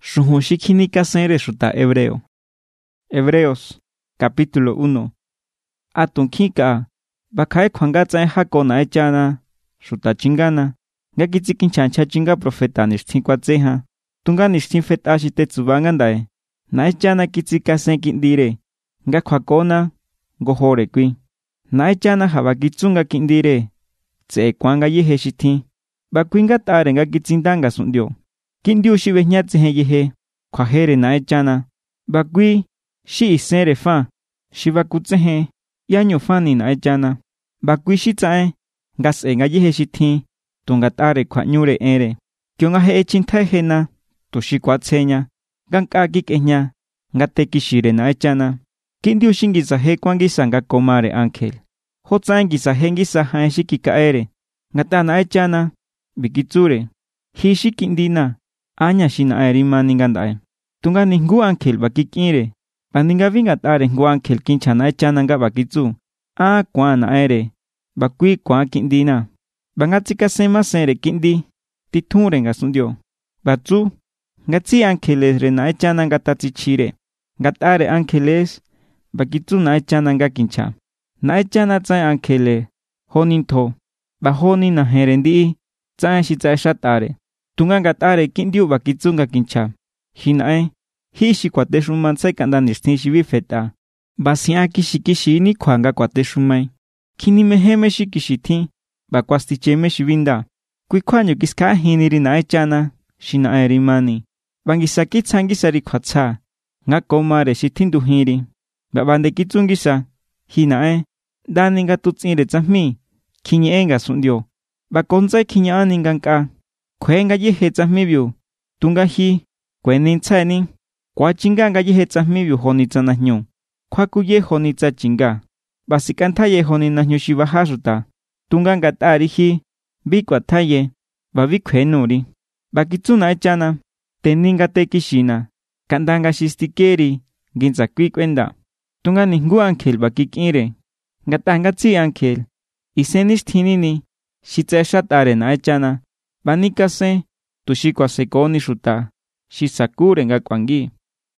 Xuju shikini kasenre xuta hebreo. Hebreos, capítulo 1. Atunkika, bakhae kwanga tsae hako na echana, xuta chingana, nga kitsikin chancha chinga profeta nishtin kwatseha, tunga nishtin feta shitetsuba ngandae, na echana kitsikasen kindire, nga kwakona, gohore kui. Na echana habakitsunga kindire, tse kwanga yehe shitin, bakwinga tare nga kitsindanga sundio. Kindiu shibehnya tsehe yehe, kwajere na echana, bakwi, shi isere fa, shibakutsehe, yanyo fani na echana, bakwi shitsae, ngase nga yehe shitin, tunga tare kwanyure ere, kyo nga he echintai hena, tushikwatsenya, ganka kikehnya, nga tekishire na echana. Kindiu shingisa he kwangisa nga komare ángel, hotsae ngisa he ngisa hae shikikaere, ngata na echana, bikitsure, hi shikindina, aña shina erimani ngandae. Tunga ningu ángel bakikire, bandinga vinga tare ngu ángel kinchana echana nga bakitsu, kwa na ere, bakwi kwa kindina. Bangatsika sema sere kindi, titunre nga sundio. Batsu, ngatsi ángeles re na echana nga tatsichire, ngatare ángeles, bakitsu na echana nga kincha. Na echana tsae ángele, honinto, bahoni na herendi, tsae shitsae shatare. Tunga ngatare kindiu bakitsu nga kincha. Hinae, hi shikwate shuman tsae kanda nishtin shibifeta. Basia kishi ni kwanga kwate shumai. Kini meheme shikishitin, bakwasticheme shibinda. Kuikwanyo kiska hiniri na echana, shina erimani. Bangisaki tsangisari kwatsa, nga komare shitindu hiri. Babande kitsungisa, hinae, dani nga tutsire tsahmi, kinye nga sundio. Bakonzai kinya aninganka. Kwenga yehe tsahmibyu, tunga hi, kwenin tsaeni, kwa chinga nga yehe tsahmibyu honitsa nahnyo, kwa kuye honitsa chinga, basikanta ye honina nyo shibahasuta, tunga nga tari hi, bikwa taye, babikwenuri, bakitsuna echana, teninga tekishina, kandanga shistikeri, ginza kwikwenda, tunga ningu ángel bakikire, nga tanga tsi ángel, isenish tinini, shitseshatare na echana, banikase, tushikwa sekoni shuta, shisakure nga kwangi.